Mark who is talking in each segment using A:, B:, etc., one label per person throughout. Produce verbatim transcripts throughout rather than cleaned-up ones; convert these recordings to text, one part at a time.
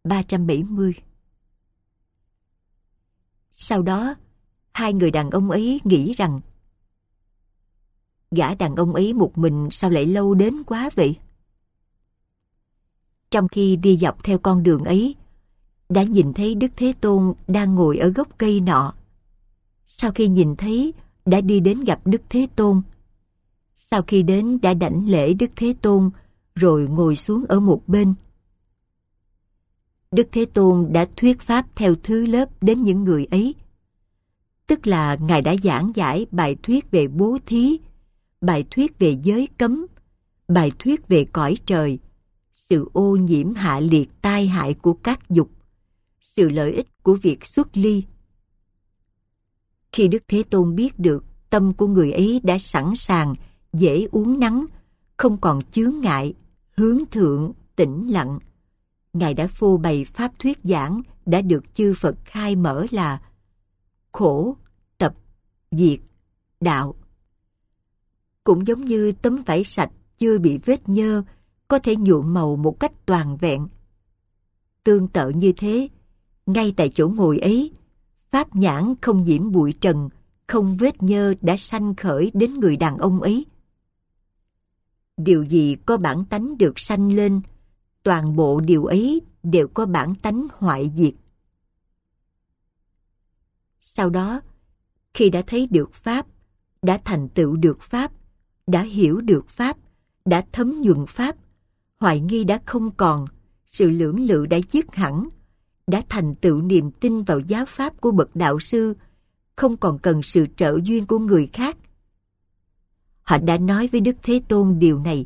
A: ba trăm bảy mươi. Sau đó, hai người đàn ông ấy nghĩ rằng gã đàn ông ấy một mình sao lại lâu đến quá vậy? Trong khi đi dọc theo con đường ấy, đã nhìn thấy Đức Thế Tôn đang ngồi ở gốc cây nọ. Sau khi nhìn thấy, đã đi đến gặp Đức Thế Tôn. Sau khi đến đã đảnh lễ Đức Thế Tôn, rồi ngồi xuống ở một bên. Đức Thế Tôn đã thuyết pháp theo thứ lớp đến những người ấy. Tức là Ngài đã giảng giải bài thuyết về bố thí, bài thuyết về giới cấm, bài thuyết về cõi trời, sự ô nhiễm hạ liệt tai hại của các dục, sự lợi ích của việc xuất ly. Khi Đức Thế Tôn biết được tâm của người ấy đã sẵn sàng, dễ uốn nắn, không còn chướng ngại, hướng thượng, tĩnh lặng, Ngài đã phô bày pháp thuyết giảng đã được chư Phật khai mở là khổ, tập, diệt, đạo. Cũng giống như tấm vải sạch chưa bị vết nhơ có thể nhuộm màu một cách toàn vẹn. Tương tự như thế, ngay tại chỗ ngồi ấy, pháp nhãn không nhiễm bụi trần, không vết nhơ đã sanh khởi đến người đàn ông ấy. Điều gì có bản tánh được sanh lên, toàn bộ điều ấy đều có bản tánh hoại diệt. Sau đó, khi đã thấy được pháp, đã thành tựu được pháp, đã hiểu được pháp, đã thấm nhuần pháp, hoài nghi đã không còn, sự lưỡng lự đã dứt hẳn, đã thành tựu niềm tin vào giáo pháp của bậc đạo sư, không còn cần sự trợ duyên của người khác. Họ đã nói với Đức Thế Tôn điều này: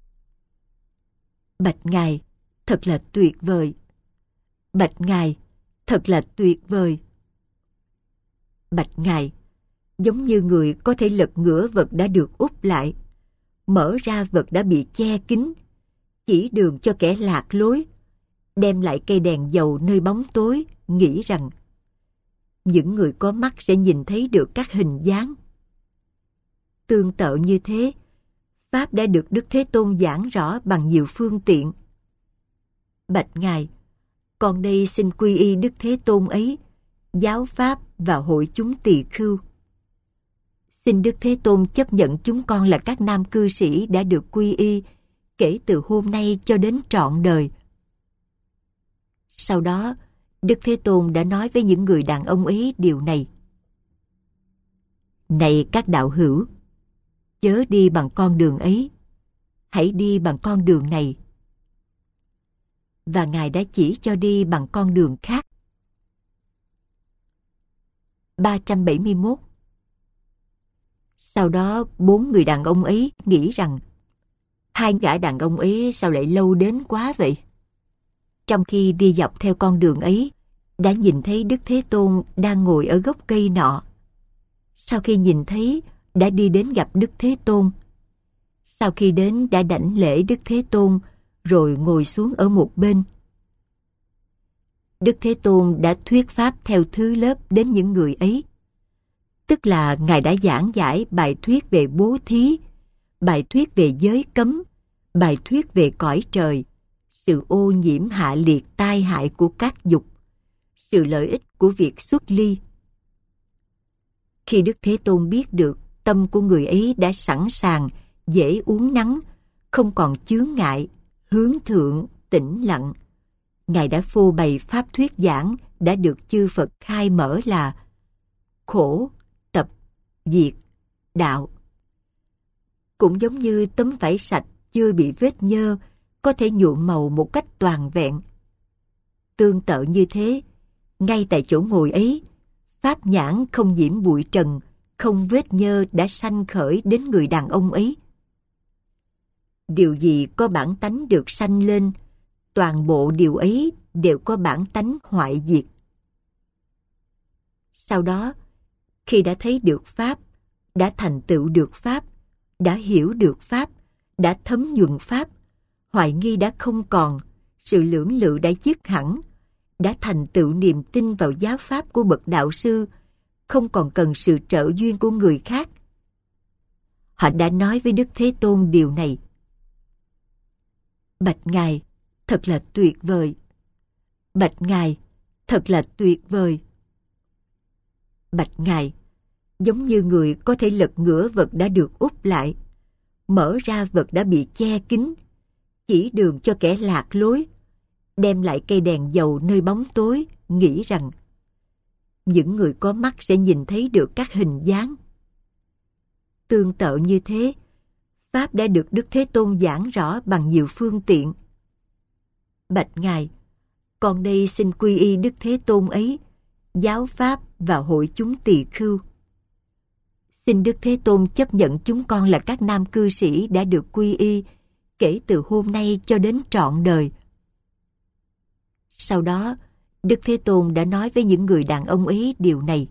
A: Bạch Ngài, thật là tuyệt vời. Bạch Ngài, thật là tuyệt vời. Bạch Ngài, giống như người có thể lật ngửa vật đã được úp lại, mở ra vật đã bị che kín, chỉ đường cho kẻ lạc lối, đem lại cây đèn dầu nơi bóng tối, nghĩ rằng những người có mắt sẽ nhìn thấy được các hình dáng. Tương tự như thế, pháp đã được Đức Thế Tôn giảng rõ bằng nhiều phương tiện. Bạch Ngài, con đây xin quy y Đức Thế Tôn ấy, giáo pháp và hội chúng tỳ khưu. Xin Đức Thế Tôn chấp nhận chúng con là các nam cư sĩ đã được quy y kể từ hôm nay cho đến trọn đời. Sau đó, Đức Thế Tôn đã nói với những người đàn ông ấy điều này: Này các đạo hữu, chớ đi bằng con đường ấy, hãy đi bằng con đường này. Và Ngài đã chỉ cho đi bằng con đường khác. ba trăm bảy mươi mốt. Sau đó, bốn người đàn ông ấy nghĩ rằng hai gã đàn ông ấy sao lại lâu đến quá vậy? Trong khi đi dọc theo con đường ấy, đã nhìn thấy Đức Thế Tôn đang ngồi ở gốc cây nọ. Sau khi nhìn thấy, đã đi đến gặp Đức Thế Tôn. Sau khi đến đã đảnh lễ Đức Thế Tôn, rồi ngồi xuống ở một bên. Đức Thế Tôn đã thuyết pháp theo thứ lớp đến những người ấy. Tức là Ngài đã giảng giải bài thuyết về bố thí, bài thuyết về giới cấm, bài thuyết về cõi trời, sự ô nhiễm hạ liệt tai hại của các dục, sự lợi ích của việc xuất ly. Khi Đức Thế Tôn biết được tâm của người ấy đã sẵn sàng, dễ uốn nắn, không còn chướng ngại, hướng thượng, tĩnh lặng, Ngài đã phô bày pháp thuyết giảng đã được chư Phật khai mở là khổ, tập, diệt, đạo. Cũng giống như tấm vải sạch chưa bị vết nhơ có thể nhuộm màu một cách toàn vẹn. Tương tự như thế, ngay tại chỗ ngồi ấy, pháp nhãn không nhiễm bụi trần, không vết nhơ đã sanh khởi đến người đàn ông ấy. Điều gì có bản tánh được sanh lên, toàn bộ điều ấy đều có bản tánh hoại diệt. Sau đó, khi đã thấy được pháp, đã thành tựu được pháp, đã hiểu được pháp, đã thấm nhuần pháp, hoài nghi đã không còn, sự lưỡng lự đã dứt hẳn, đã thành tựu niềm tin vào giáo pháp của bậc đạo sư, không còn cần sự trợ duyên của người khác. Họ đã nói với Đức Thế Tôn điều này: Bạch Ngài, thật là tuyệt vời. Bạch Ngài, thật là tuyệt vời. Bạch Ngài, giống như người có thể lật ngửa vật đã được úp lại, mở ra vật đã bị che kín, chỉ đường cho kẻ lạc lối, đem lại cây đèn dầu nơi bóng tối, nghĩ rằng những người có mắt sẽ nhìn thấy được các hình dáng. Tương tự như thế, Pháp đã được Đức Thế Tôn giảng rõ bằng nhiều phương tiện. Bạch Ngài, con đây xin quy y Đức Thế Tôn ấy, giáo Pháp và hội chúng tỳ khưu. Xin Đức Thế Tôn chấp nhận chúng con là các nam cư sĩ đã được quy y kể từ hôm nay cho đến trọn đời. Sau đó, Đức Thế Tôn đã nói với những người đàn ông ấy điều này.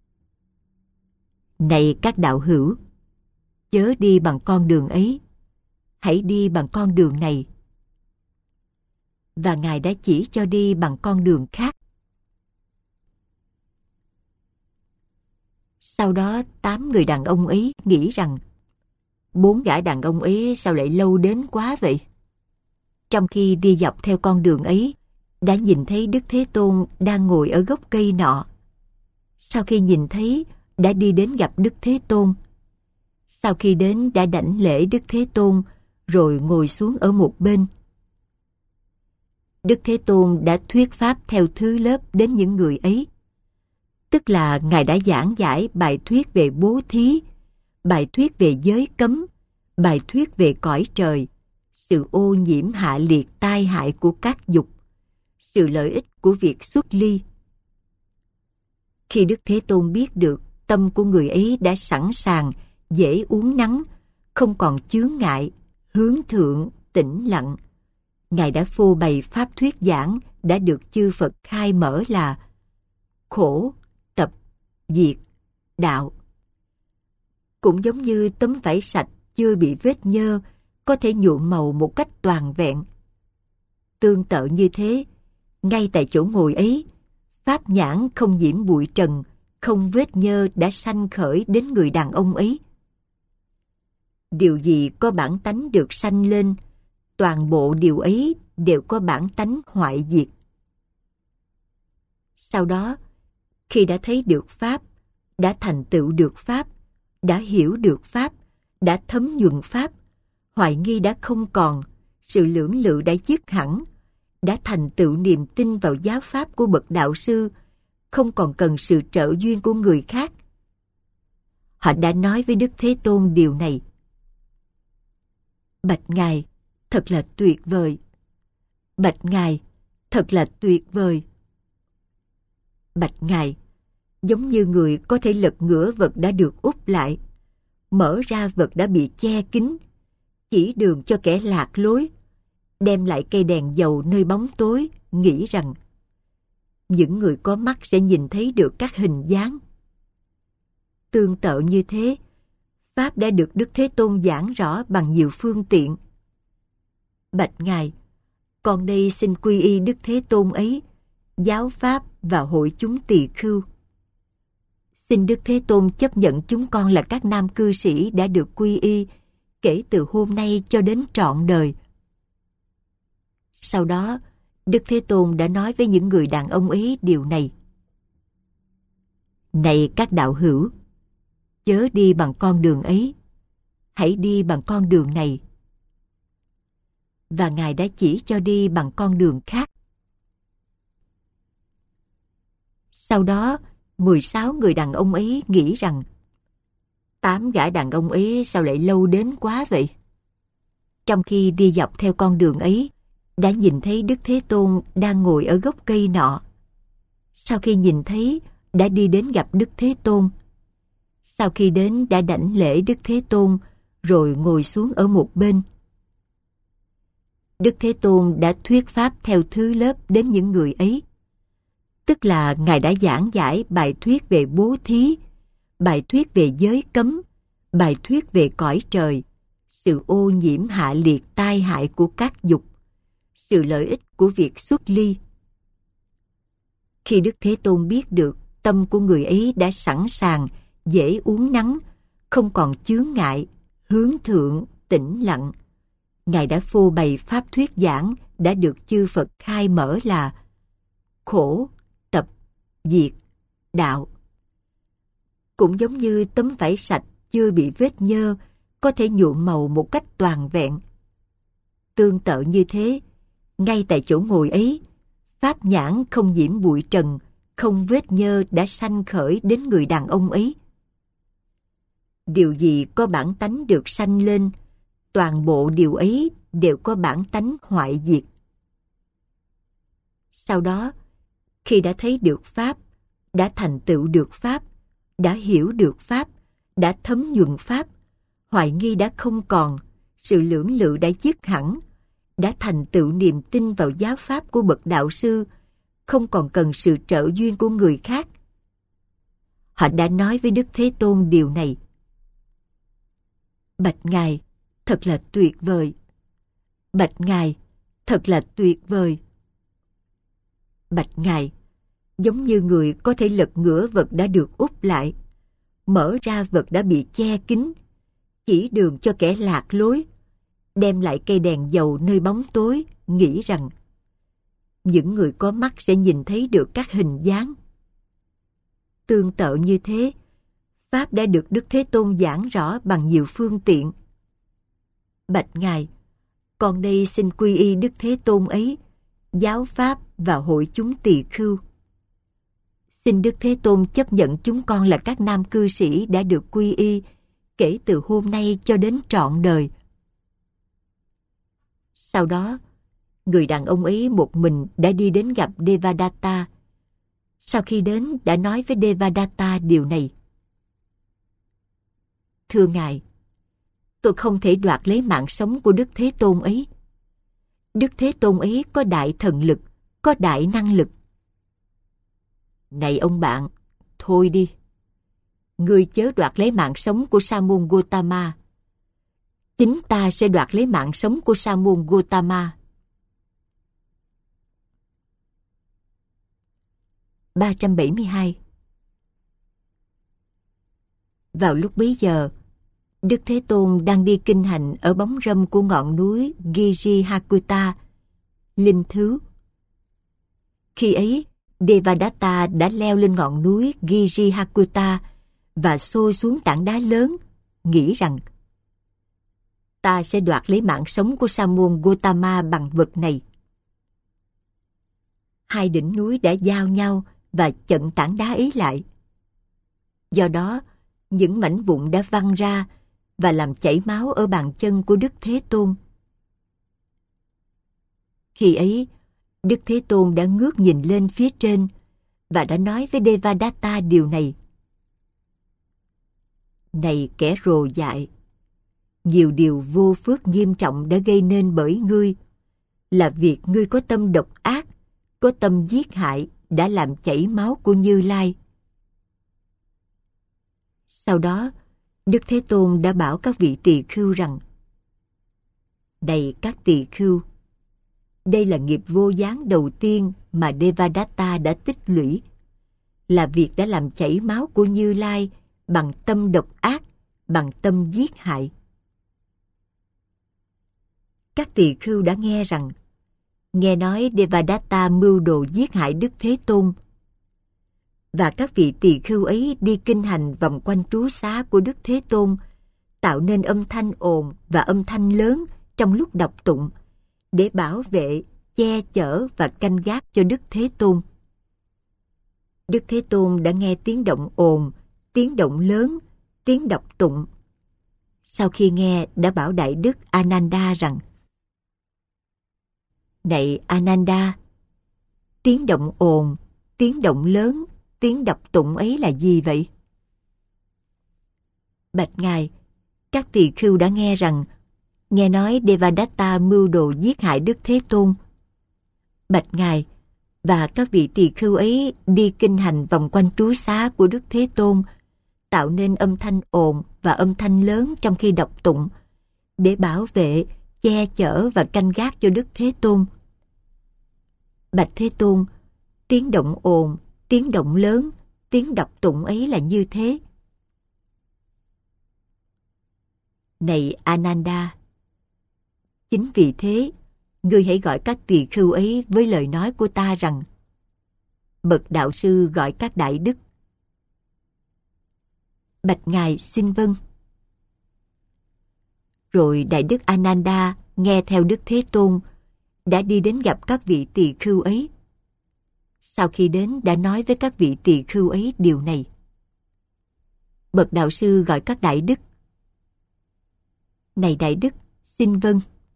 A: Này các đạo hữu, chớ đi bằng con đường ấy, hãy đi bằng con đường này. Và Ngài đã chỉ cho đi bằng con đường khác. Sau đó tám người đàn ông ấy nghĩ rằng bốn gã đàn ông ấy sao lại lâu đến quá vậy? Trong khi đi dọc theo con đường ấy, đã nhìn thấy Đức Thế Tôn đang ngồi ở gốc cây nọ. Sau khi nhìn thấy, đã đi đến gặp Đức Thế Tôn. Sau khi đến đã đảnh lễ Đức Thế Tôn, rồi ngồi xuống ở một bên. Đức Thế Tôn đã thuyết pháp theo thứ lớp đến những người ấy. Tức là Ngài đã giảng giải bài thuyết về bố thí, bài thuyết về giới cấm, bài thuyết về cõi trời, sự ô nhiễm hạ liệt tai hại của các dục, sự lợi ích của việc xuất ly. Khi Đức Thế Tôn biết được tâm của người ấy đã sẵn sàng, dễ uốn nắn, không còn chướng ngại, hướng thượng, tĩnh lặng, Ngài đã phô bày pháp thuyết giảng đã được chư Phật khai mở là khổ, tập, diệt, đạo. Cũng giống như tấm vải sạch chưa bị vết nhơ có thể nhuộm màu một cách toàn vẹn. Tương tự như thế, ngay tại chỗ ngồi ấy, pháp nhãn không nhiễm bụi trần, không vết nhơ đã sanh khởi đến người đàn ông ấy. Điều gì có bản tánh được sanh lên, toàn bộ điều ấy đều có bản tánh hoại diệt. Sau đó, khi đã thấy được Pháp, đã thành tựu được Pháp, đã hiểu được Pháp, đã thấm nhuần Pháp, hoài nghi đã không còn, sự lưỡng lự đã dứt hẳn, đã thành tựu niềm tin vào giáo Pháp của bậc đạo sư, không còn cần sự trợ duyên của người khác. Họ đã nói với Đức Thế Tôn điều này. Bạch Ngài, thật là tuyệt vời. Bạch Ngài, thật là tuyệt vời. Bạch Ngài, giống như người có thể lật ngửa vật đã được úp lại, mở ra vật đã bị che kín, chỉ đường cho kẻ lạc lối, đem lại cây đèn dầu nơi bóng tối, nghĩ rằng những người có mắt sẽ nhìn thấy được các hình dáng. Tương tự như thế, Pháp đã được Đức Thế Tôn giảng rõ bằng nhiều phương tiện. Bạch Ngài, con đây xin quy y Đức Thế Tôn ấy, giáo Pháp và hội chúng tỳ khưu. Xin Đức Thế Tôn chấp nhận chúng con là các nam cư sĩ đã được quy y kể từ hôm nay cho đến trọn đời. Sau đó, Đức Thế Tôn đã nói với những người đàn ông ấy điều này. Này các đạo hữu, chớ đi bằng con đường ấy, hãy đi bằng con đường này. Và Ngài đã chỉ cho đi bằng con đường khác. Sau đó, mười sáu người đàn ông ấy nghĩ rằng tám gã đàn ông ấy sao lại lâu đến quá vậy? Trong khi đi dọc theo con đường ấy, đã nhìn thấy Đức Thế Tôn đang ngồi ở gốc cây nọ. Sau khi nhìn thấy, đã đi đến gặp Đức Thế Tôn. Sau khi đến đã đảnh lễ Đức Thế Tôn, rồi ngồi xuống ở một bên. Đức Thế Tôn đã thuyết pháp theo thứ lớp đến những người ấy. Tức là Ngài đã giảng giải bài thuyết về bố thí, bài thuyết về giới cấm, bài thuyết về cõi trời, sự ô nhiễm hạ liệt tai hại của các dục, sự lợi ích của việc xuất ly. Khi Đức Thế Tôn biết được tâm của người ấy đã sẵn sàng, dễ uốn nắn, không còn chướng ngại, hướng thượng, tĩnh lặng, Ngài đã phô bày pháp thuyết giảng đã được chư Phật khai mở là khổ, tập, diệt, đạo. Cũng giống như tấm vải sạch chưa bị vết nhơ có thể nhuộm màu một cách toàn vẹn. Tương tự như thế, ngay tại chỗ ngồi ấy, pháp nhãn không nhiễm bụi trần, không vết nhơ đã sanh khởi đến người đàn ông ấy. Điều gì có bản tánh được sanh lên, toàn bộ điều ấy đều có bản tánh hoại diệt. Sau đó, khi đã thấy được pháp, đã thành tựu được pháp, đã hiểu được pháp, đã thấm nhuần pháp, hoài nghi đã không còn, sự lưỡng lự đã dứt hẳn, đã thành tựu niềm tin vào giáo pháp của bậc đạo sư, không còn cần sự trợ duyên của người khác. Họ đã nói với Đức Thế Tôn điều này: Bạch Ngài, thật là tuyệt vời. Bạch Ngài, thật là tuyệt vời. Bạch Ngài, giống như người có thể lật ngửa vật đã được úp lại, mở ra vật đã bị che kín, chỉ đường cho kẻ lạc lối, đem lại cây đèn dầu nơi bóng tối, nghĩ rằng những người có mắt sẽ nhìn thấy được các hình dáng. Tương tự như thế, pháp đã được Đức Thế Tôn giảng rõ bằng nhiều phương tiện. Bạch Ngài, con đây xin quy y Đức Thế Tôn ấy, giáo pháp và hội chúng tỳ khưu. Xin Đức Thế Tôn chấp nhận chúng con là các nam cư sĩ đã được quy y kể từ hôm nay cho đến trọn đời. Sau đó, người đàn ông ấy một mình đã đi đến gặp Devadatta. Sau khi đến đã nói với Devadatta điều này: Thưa Ngài, tôi không thể đoạt lấy mạng sống của Đức Thế Tôn ấy. Đức Thế Tôn ấy có đại thần lực, có đại năng lực. Này ông bạn, thôi đi. Ngươi chớ đoạt lấy mạng sống của Sa môn Gotama. Chính ta sẽ đoạt lấy mạng sống của Sa môn Gotama. ba trăm bảy mươi hai. Vào lúc bấy giờ, Đức Thế Tôn đang đi kinh hành ở bóng râm của ngọn núi Girihakuta, linh thứ. Khi ấy, Devadatta đã leo lên ngọn núi Girihakuta và xô xuống tảng đá lớn, nghĩ rằng ta sẽ đoạt lấy mạng sống của Sa môn Gotama bằng vật này. Hai đỉnh núi đã giao nhau và chặn tảng đá ấy lại. Do đó, những mảnh vụn đã văng ra và làm chảy máu ở bàn chân của Đức Thế Tôn. Khi ấy, Đức Thế Tôn đã ngước nhìn lên phía trên và đã nói với Devadatta điều này: Này kẻ rồ dại, nhiều điều vô phước nghiêm trọng đã gây nên bởi ngươi, là việc ngươi có tâm độc ác, có tâm giết hại đã làm chảy máu của Như Lai. Sau đó, Đức Thế Tôn đã bảo các vị tỳ khưu rằng: Này các tỳ khưu, đây là nghiệp vô gián đầu tiên mà Devadatta đã tích lũy, là việc đã làm chảy máu của Như Lai bằng tâm độc ác, bằng tâm giết hại. Các tỳ khưu đã nghe rằng, nghe nói Devadatta mưu đồ giết hại Đức Thế Tôn, và các vị tỳ khưu ấy đi kinh hành vòng quanh trú xá của Đức Thế Tôn, tạo nên âm thanh ồn và âm thanh lớn trong lúc đọc tụng, để bảo vệ, che chở và canh gác cho Đức Thế Tôn. Đức Thế Tôn đã nghe tiếng động ồn, tiếng động lớn, tiếng đọc tụng. Sau khi nghe, đã bảo Đại Đức Ananda rằng: Này Ananda, tiếng động ồn, tiếng động lớn, tiếng đọc tụng ấy là gì vậy? Bạch Ngài, các tỳ khưu đã nghe rằng, nghe nói Devadatta mưu đồ giết hại Đức Thế Tôn. Bạch Ngài, và các vị tỳ khưu ấy đi kinh hành vòng quanh trú xá của Đức Thế Tôn, tạo nên âm thanh ồn và âm thanh lớn trong khi đọc tụng, để bảo vệ, che chở và canh gác cho Đức Thế Tôn. Bạch Thế Tôn, tiếng động ồn, tiếng động lớn, tiếng đọc tụng ấy là như thế. Này Ananda, chính vì thế, ngươi hãy gọi các tỳ khưu ấy với lời nói của ta rằng: Bậc đạo sư gọi các đại đức. Bạch ngài xin vâng. Rồi đại đức Ananda nghe theo Đức Thế Tôn, đã đi đến gặp các vị tỳ khưu ấy. Sau khi đến đã nói với các vị tỳ khưu ấy điều này. Bậc đạo sư gọi các đại đức. Này đại đức, xin vâng.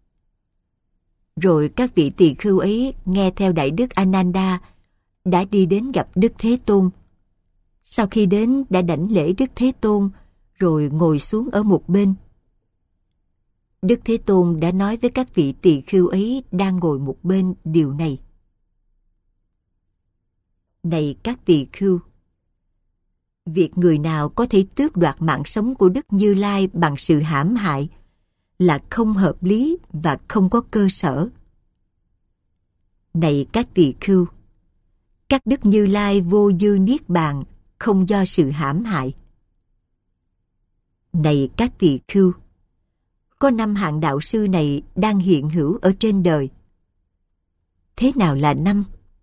A: Rồi các vị tỳ khưu ấy nghe theo đại đức Ananda, đã đi đến gặp Đức Thế Tôn. Sau khi đến đã đảnh lễ Đức Thế Tôn, rồi ngồi xuống ở một bên. Đức Thế Tôn đã nói với các vị tỳ khưu ấy đang ngồi một bên điều này. Này các tỳ khưu, việc người nào có thể tước đoạt mạng sống của Đức Như Lai bằng sự hãm hại là không hợp lý và không có cơ sở. Này các tỳ khưu, các Đức Như Lai vô dư niết bàn, không do sự hãm hại. Này các tỳ khưu, có năm hạng đạo sư này đang hiện hữu ở trên đời. Thế nào là năm?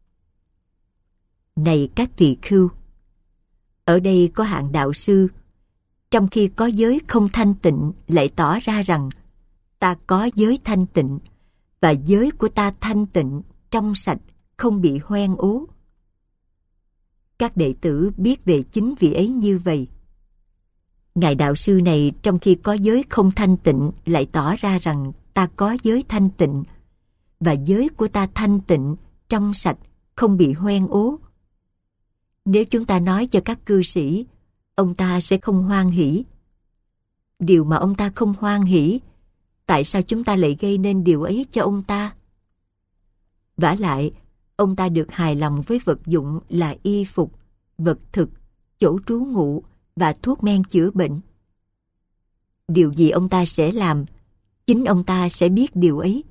A: Này các tỳ khưu, ở đây có hạng đạo sư, trong khi có giới không thanh tịnh lại tỏ ra rằng ta có giới thanh tịnh, và giới của ta thanh tịnh, trong sạch, không bị hoen ố. Các đệ tử biết về chính vị ấy như vậy. Ngài đạo sư này trong khi có giới không thanh tịnh lại tỏ ra rằng ta có giới thanh tịnh, và giới của ta thanh tịnh, trong sạch, không bị hoen ố. Nếu chúng ta nói cho các cư sĩ, ông ta sẽ không hoan hỷ. Điều mà ông ta không hoan hỷ, tại sao chúng ta lại gây nên điều ấy cho ông ta? Vả lại, ông ta được hài lòng với vật dụng là y phục, vật thực, chỗ trú ngụ và thuốc men chữa bệnh. Điều gì ông ta sẽ làm, chính ông ta sẽ biết điều ấy.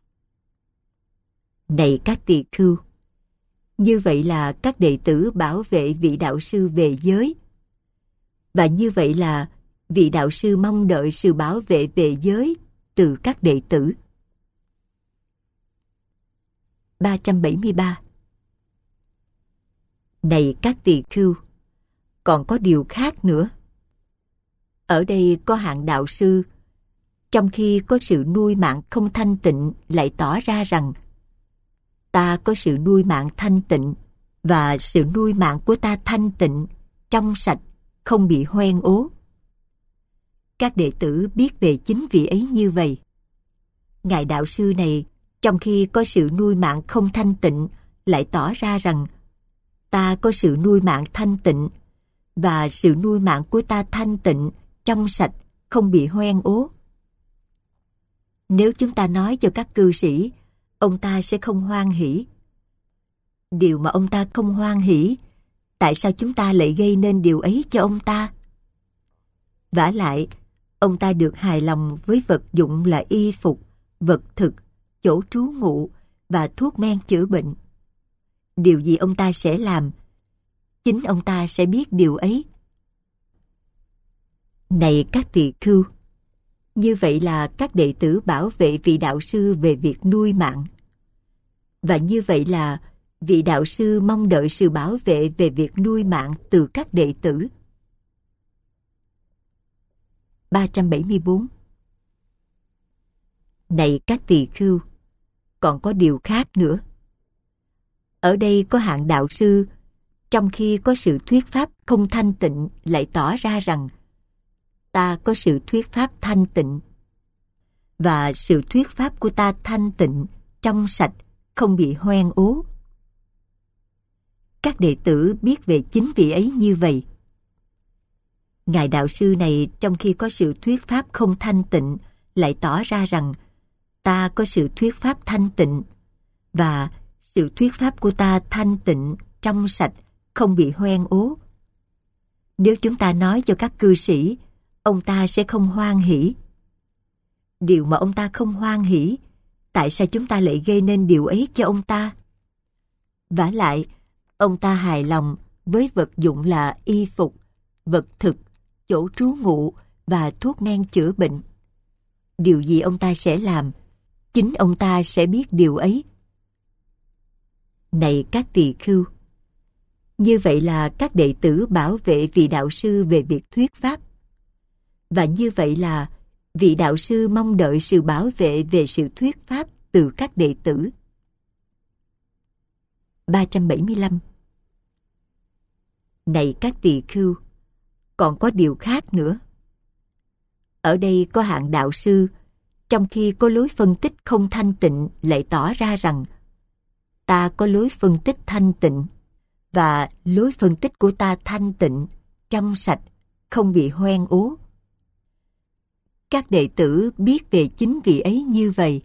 A: Này các tỳ khưu, như vậy là các đệ tử bảo vệ vị đạo sư về giới. Và như vậy là vị đạo sư mong đợi sự bảo vệ về giới từ các đệ tử. ba trăm bảy mươi ba. Này các tỳ khưu, còn có điều khác nữa. Ở đây có hạng đạo sư, trong khi có sự nuôi mạng không thanh tịnh lại tỏ ra rằng ta có sự nuôi mạng thanh tịnh, và sự nuôi mạng của ta thanh tịnh, trong sạch, không bị hoen ố. Các đệ tử biết về chính vị ấy như vậy. Ngài đạo sư này, trong khi có sự nuôi mạng không thanh tịnh, lại tỏ ra rằng ta có sự nuôi mạng thanh tịnh, và sự nuôi mạng của ta thanh tịnh, trong sạch, không bị hoen ố. Nếu chúng ta nói cho các cư sĩ, ông ta sẽ không hoan hỷ. Điều mà ông ta không hoan hỷ, tại sao chúng ta lại gây nên điều ấy cho ông ta? Vả lại, ông ta được hài lòng với vật dụng là y phục, vật thực, chỗ trú ngụ và thuốc men chữa bệnh. Điều gì ông ta sẽ làm, chính ông ta sẽ biết điều ấy. Này các tỳ khưu, như vậy là các đệ tử bảo vệ vị đạo sư về việc nuôi mạng. Và như vậy là vị đạo sư mong đợi sự bảo vệ về việc nuôi mạng từ các đệ tử. ba trăm bảy mươi bốn. Này các tỳ khưu, còn có điều khác nữa. Ở đây có hạng đạo sư, trong khi có sự thuyết pháp không thanh tịnh lại tỏ ra rằng ta có sự thuyết pháp thanh tịnh, và sự thuyết pháp của ta thanh tịnh, trong sạch, không bị hoen ố. Các đệ tử biết về chính vị ấy như vậy. Ngài đạo sư này trong khi có sự thuyết pháp không thanh tịnh lại tỏ ra rằng ta có sự thuyết pháp thanh tịnh, và sự thuyết pháp của ta thanh tịnh, trong sạch, không bị hoen ố. Nếu chúng ta nói cho các cư sĩ, ông ta sẽ không hoan hỷ. Điều mà ông ta không hoan hỷ, tại sao chúng ta lại gây nên điều ấy cho ông ta? Vả lại, ông ta hài lòng với vật dụng là y phục, vật thực, chỗ trú ngụ và thuốc men chữa bệnh. Điều gì ông ta sẽ làm, chính ông ta sẽ biết điều ấy. Này các tỳ khưu, Như vậy là các đệ tử bảo vệ vị đạo sư về việc thuyết pháp. Và như vậy là vị đạo sư mong đợi sự bảo vệ về sự thuyết pháp từ các đệ tử. ba trăm bảy mươi lăm. Này các tỳ khưu, còn có điều khác nữa. Ở đây có hạng đạo sư, trong khi có lối phân tích không thanh tịnh lại tỏ ra rằng ta có lối phân tích thanh tịnh, và lối phân tích của ta thanh tịnh, trong sạch, không bị hoen ố. Các đệ tử biết về chính vị ấy như vậy.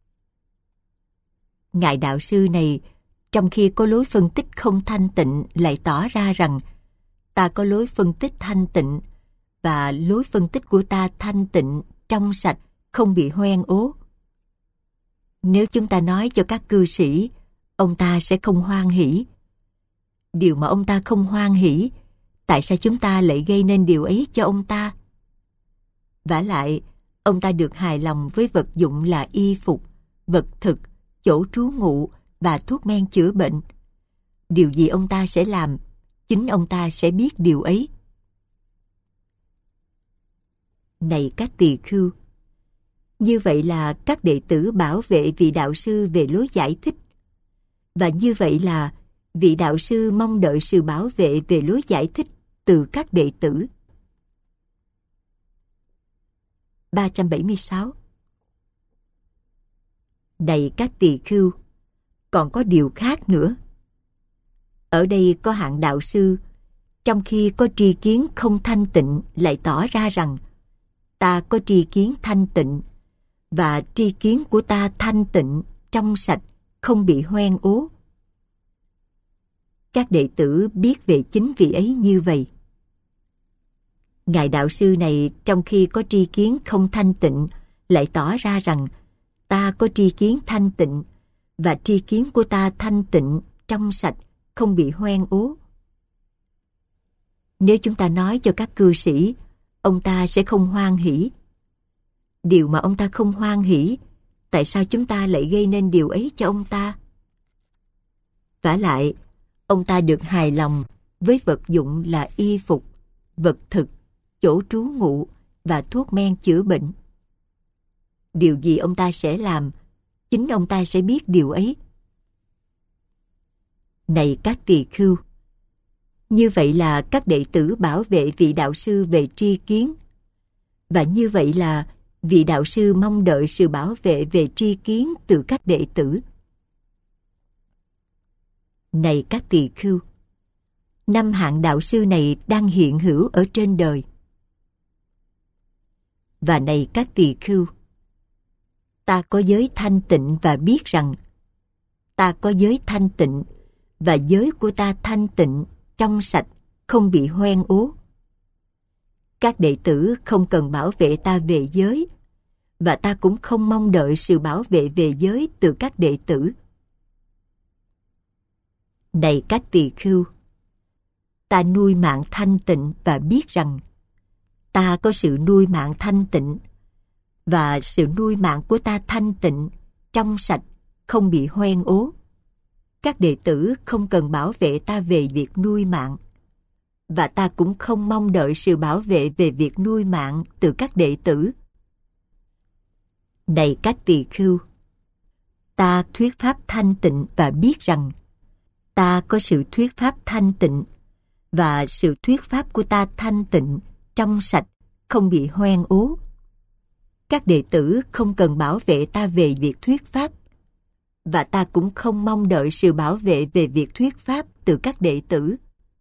A: Ngài đạo sư này, trong khi có lối phân tích không thanh tịnh lại tỏ ra rằng ta có lối phân tích thanh tịnh, và lối phân tích của ta thanh tịnh, trong sạch, không bị hoen ố. Nếu chúng ta nói cho các cư sĩ, ông ta sẽ không hoan hỷ. Điều mà ông ta không hoan hỷ, tại sao chúng ta lại gây nên điều ấy cho ông ta? Vả lại, ông ta được hài lòng với vật dụng là y phục, vật thực, chỗ trú ngụ và thuốc men chữa bệnh. Điều gì ông ta sẽ làm, chính ông ta sẽ biết điều ấy. Này các tỳ khưu, như vậy là các đệ tử bảo vệ vị đạo sư về lối giải thích. Và như vậy là vị đạo sư mong đợi sự bảo vệ về lối giải thích từ các đệ tử. ba trăm bảy mươi sáu. Này các tỳ khưu, còn có điều khác nữa. Ở đây có hạng đạo sư, trong khi có tri kiến không thanh tịnh lại tỏ ra rằng ta có tri kiến thanh tịnh, và tri kiến của ta thanh tịnh, trong sạch, không bị hoen ố. Các đệ tử biết về chính vị ấy như vậy. Ngài đạo sư này, trong khi có tri kiến không thanh tịnh lại tỏ ra rằng ta có tri kiến thanh tịnh, và tri kiến của ta thanh tịnh, trong sạch, không bị hoen ố. Nếu chúng ta nói cho các cư sĩ, ông ta sẽ không hoan hỷ. Điều mà ông ta không hoan hỷ, tại sao chúng ta lại gây nên điều ấy cho ông ta? Vả lại, ông ta được hài lòng với vật dụng là y phục, vật thực, chỗ trú ngụ và thuốc men chữa bệnh. Điều gì ông ta sẽ làm, chính ông ta sẽ biết điều ấy. Này các tỳ khưu, như vậy là các đệ tử bảo vệ vị đạo sư về tri kiến. Và như vậy là vị đạo sư mong đợi sự bảo vệ về tri kiến từ các đệ tử. Này các tỳ khưu, năm hạng đạo sư này đang hiện hữu ở trên đời. Và này các tỳ khưu, ta có giới thanh tịnh và biết rằng ta có giới thanh tịnh, và giới của ta thanh tịnh, trong sạch, không bị hoen ố. Các đệ tử không cần bảo vệ ta về giới, và ta cũng không mong đợi sự bảo vệ về giới từ các đệ tử. Này các tỳ khưu, ta nuôi mạng thanh tịnh và biết rằng ta có sự nuôi mạng thanh tịnh, và sự nuôi mạng của ta thanh tịnh, trong sạch, không bị hoen ố. Các đệ tử không cần bảo vệ ta về việc nuôi mạng, và ta cũng không mong đợi sự bảo vệ về việc nuôi mạng từ các đệ tử. Này các tỳ khưu, ta thuyết pháp thanh tịnh và biết rằng ta có sự thuyết pháp thanh tịnh, và sự thuyết pháp của ta thanh tịnh, trong sạch, không bị hoen ố. Các đệ tử không cần bảo vệ ta về việc thuyết pháp, và ta cũng không mong đợi sự bảo vệ về việc thuyết pháp từ các đệ tử.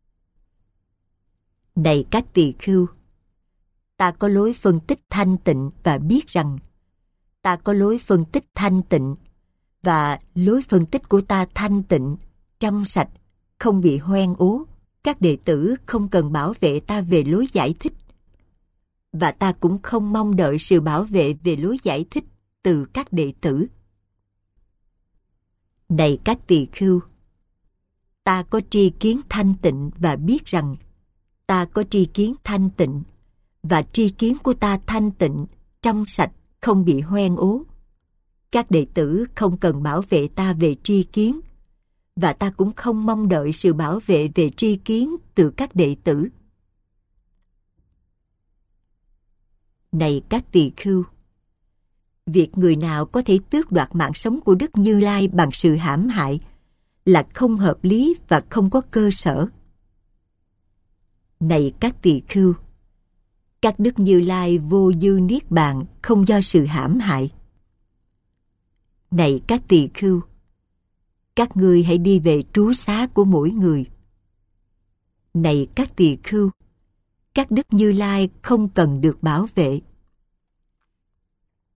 A: Này các tỳ khưu, ta có lối phân tích thanh tịnh và biết rằng ta có lối phân tích thanh tịnh, và lối phân tích của ta thanh tịnh, trong sạch, không bị hoen ố. Các đệ tử không cần bảo vệ ta về lối giải thích, và ta cũng không mong đợi sự bảo vệ về lối giải thích từ các đệ tử. Này các tỳ khưu, ta có tri kiến thanh tịnh và biết rằng ta có tri kiến thanh tịnh, và tri kiến của ta thanh tịnh, trong sạch, không bị hoen ố. Các đệ tử không cần bảo vệ ta về tri kiến, và ta cũng không mong đợi sự bảo vệ về tri kiến từ các đệ tử. Này các tỳ khưu, việc người nào có thể tước đoạt mạng sống của Đức Như Lai bằng sự hãm hại là không hợp lý và không có cơ sở. Này các tỳ khưu, các Đức Như Lai vô dư niết bàn không do sự hãm hại. Này các tỳ khưu, các ngươi hãy đi về trú xá của mỗi người. Này các tỳ khưu, các Đức Như Lai không cần được bảo vệ.